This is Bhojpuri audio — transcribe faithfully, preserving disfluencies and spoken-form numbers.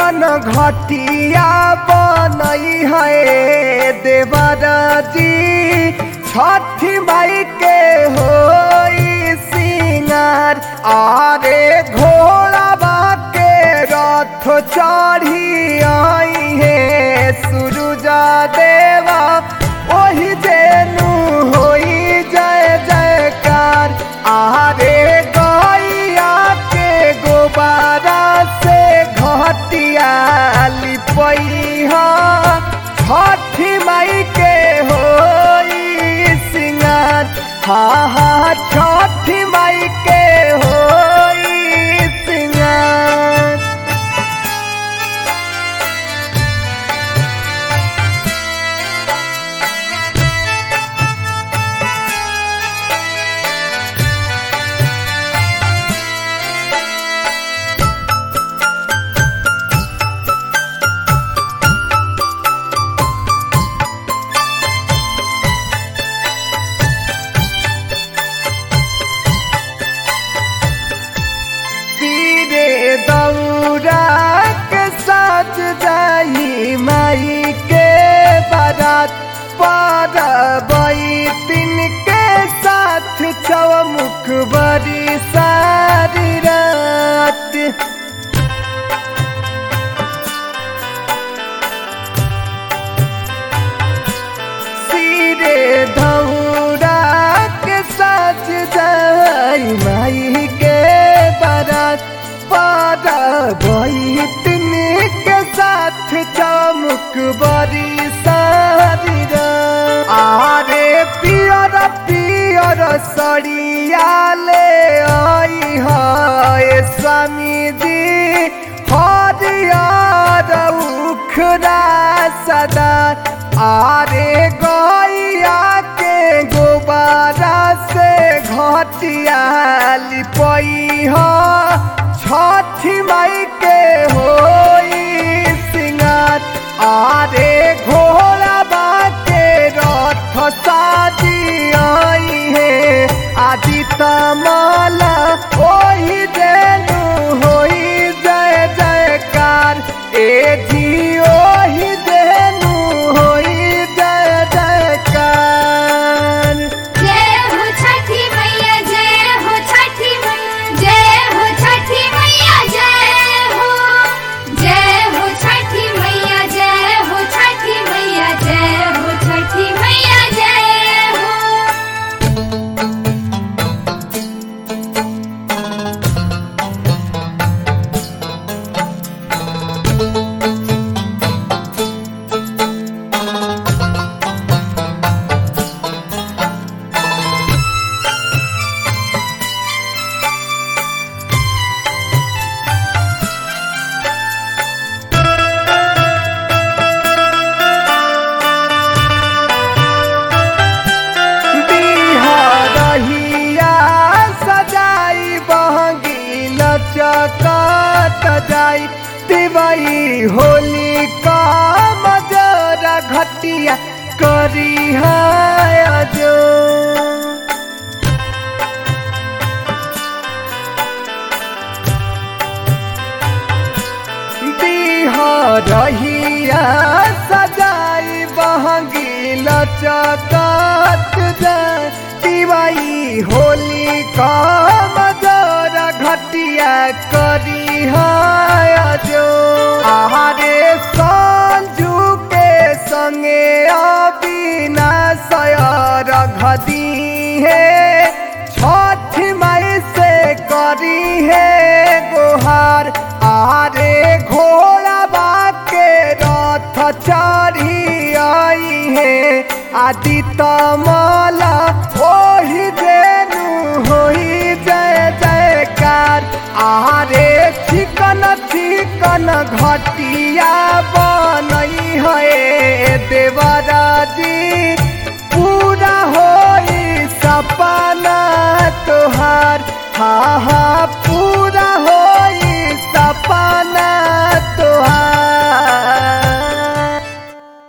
चिकन घटिया बनई है देवराजी छठी माई के होई सिंगार। आरे घोड़ा के रथ चढ़ी आई है सूरजा देवा ओही जेनु होई जय जयकार। आरे गैया के गोबारा से घटिया लिपई छठी माई के होई सिंगार। हा हा छठी माई के होई सिंगार। दौरा के साथ जाई माई के बारात परबई तीन के साथ चौमुख बड़ी सारी रात। सिरे दौरा के साथ जाई माई के बारात परबई तीन के साथ चौमुख बड़ी सारी रात। आरे पियर पियर सड़िया ले आई है स्वामी जी हरियर उखड़ा सदा। आरे गैया के गोबारा से घटिया लिपई छठी माई के होई सिंगार। आरे घोड़ा के रथ साजी आई है आदि तमाला ओही जेनु होई जय जयकार। ए जी ओही जेनु होई जय जयकार। जय हो छठी मैया जय हो छठी मैया जय हो छठी मैया जय हो जय हो छठी मैया जय हो छठी मैया जय हो छठी मैया जय हो। चकत जाई दिवाई होली का मजरा घटिया करी है जो। रहिया सजाई बहंगी लचकत जाई दिवाई होली का मजरा घटिया करी है जो। आहारे संजू के संगे अबिना सयर घदी है छठी माई से करी है गुहार। आरे घोड़ा के रथ चढ़ी आई है आदि तमाला ओही जेनु होई जय जयकार। आरे चिकन चिकन घटिया बनई है देवराजी